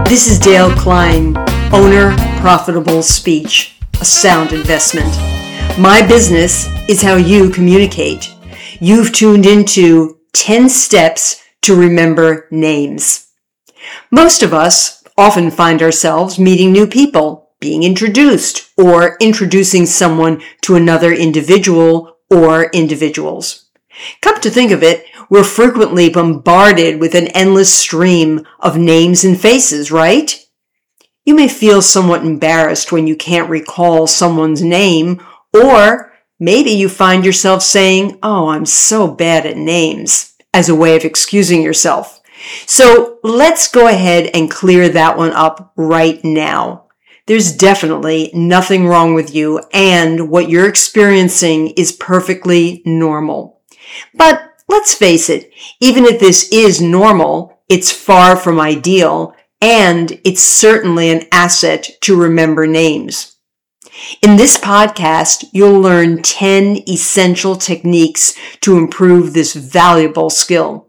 This is Dale Klein, owner, Profitable Speech, a sound investment. My business is how you communicate. You've tuned into 10 steps to remember names. Most of us often find ourselves meeting new people, being introduced, or introducing someone to another individual or individuals. Come to think of it, we're frequently bombarded with an endless stream of names and faces, right? You may feel somewhat embarrassed when you can't recall someone's name, or maybe you find yourself saying, "Oh, I'm so bad at names," as a way of excusing yourself. So let's go ahead and clear that one up right now. There's definitely nothing wrong with you, and what you're experiencing is perfectly normal. But let's face it, even if this is normal, it's far from ideal, and it's certainly an asset to remember names. In this podcast, you'll learn 10 essential techniques to improve this valuable skill.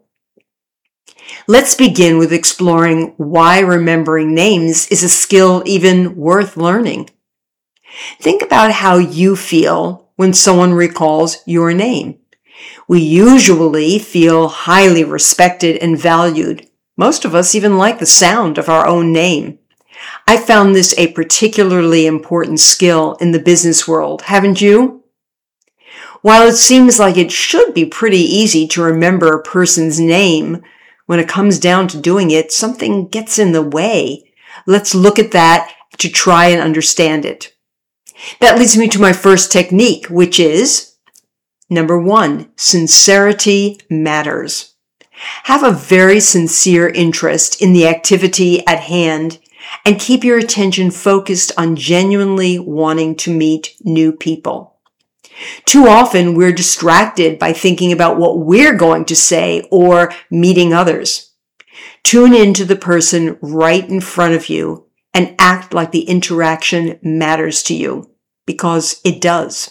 Let's begin with exploring why remembering names is a skill even worth learning. Think about how you feel when someone recalls your name. We usually feel highly respected and valued. Most of us even like the sound of our own name. I found this a particularly important skill in the business world, haven't you? While it seems like it should be pretty easy to remember a person's name, when it comes down to doing it, something gets in the way. Let's look at that to try and understand it. That leads me to my first technique, which is Number 1, sincerity matters. Have a very sincere interest in the activity at hand and keep your attention focused on genuinely wanting to meet new people. Too often we're distracted by thinking about what we're going to say or meeting others. Tune in to the person right in front of you and act like the interaction matters to you, because it does.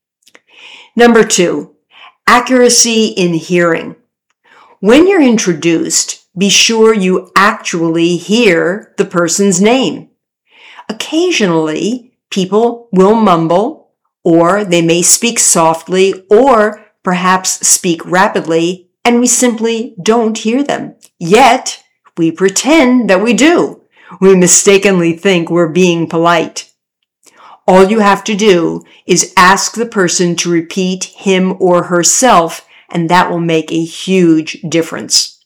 Number 2, accuracy in hearing. When you're introduced, be sure you actually hear the person's name. Occasionally, people will mumble, or they may speak softly, or perhaps speak rapidly, and we simply don't hear them. Yet, we pretend that we do. We mistakenly think we're being polite. All you have to do is ask the person to repeat him or herself, and that will make a huge difference.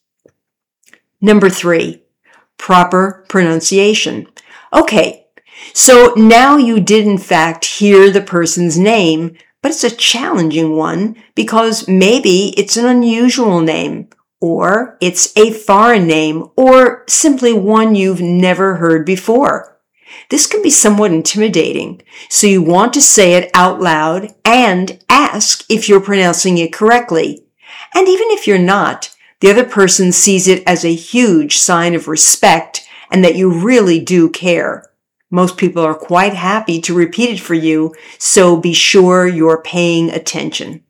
Number 3, proper pronunciation. Okay, so now you did in fact hear the person's name, but it's a challenging one because maybe it's an unusual name, or it's a foreign name, or simply one you've never heard before. This can be somewhat intimidating, so you want to say it out loud and ask if you're pronouncing it correctly. And even if you're not, the other person sees it as a huge sign of respect and that you really do care. Most people are quite happy to repeat it for you, so be sure you're paying attention.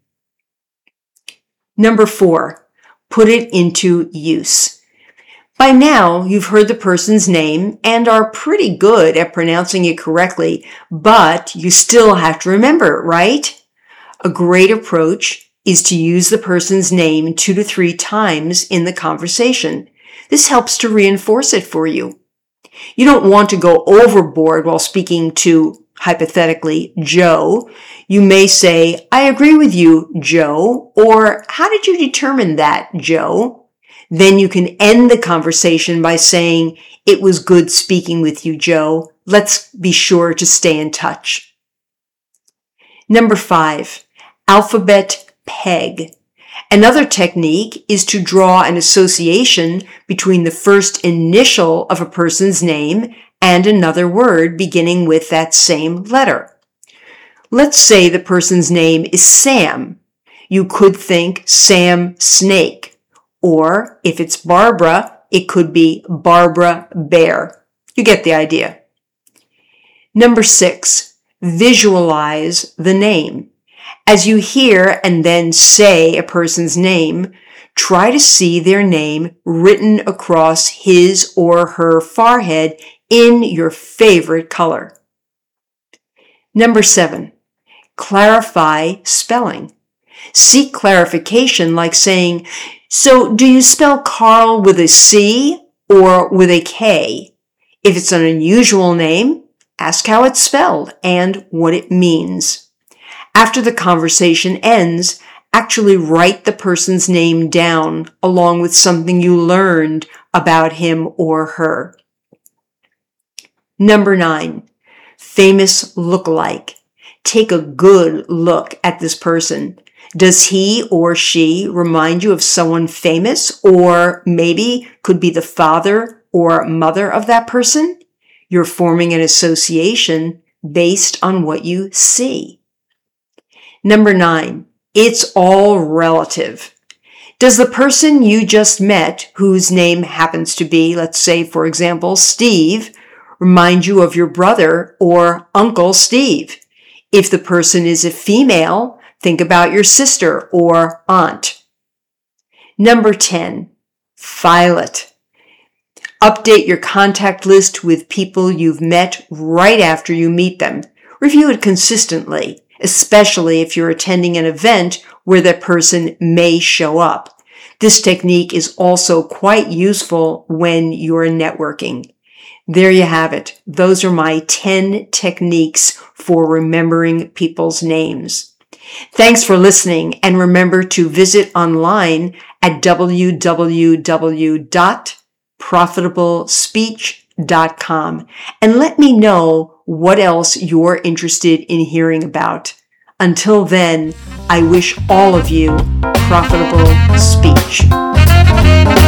Number 4, put it into use. By now, you've heard the person's name and are pretty good at pronouncing it correctly, but you still have to remember it, right? A great approach is to use the person's name 2 to 3 times in the conversation. This helps to reinforce it for you. You don't want to go overboard while speaking to, hypothetically, Joe. You may say, "I agree with you, Joe," or "How did you determine that, Joe?" Then you can end the conversation by saying, "It was good speaking with you, Joe. Let's be sure to stay in touch." Number 5, alphabet peg. Another technique is to draw an association between the first initial of a person's name and another word beginning with that same letter. Let's say the person's name is Sam. You could think Sam Snake. Or if it's Barbara, it could be Barbara Bear. You get the idea. Number 6, visualize the name. As you hear and then say a person's name, try to see their name written across his or her forehead in your favorite color. Number 7, clarify spelling. Seek clarification like saying, "So do you spell Carl with a C or with a K?" If it's an unusual name, ask how it's spelled and what it means. After the conversation ends, actually write the person's name down along with something you learned about him or her. Number 9, famous lookalike. Take a good look at this person. Does he or she remind you of someone famous, or maybe could be the father or mother of that person? You're forming an association based on what you see. Number 9, it's all relative. Does the person you just met, whose name happens to be, let's say, for example, Steve, remind you of your brother or Uncle Steve? If the person is a female, think about your sister or aunt. Number 10, file it. Update your contact list with people you've met right after you meet them. Review it consistently, especially if you're attending an event where that person may show up. This technique is also quite useful when you're networking. There you have it. Those are my 10 techniques for remembering people's names. Thanks for listening, and remember to visit online at www.profitablespeech.com and let me know what else you're interested in hearing about. Until then, I wish all of you profitable speech.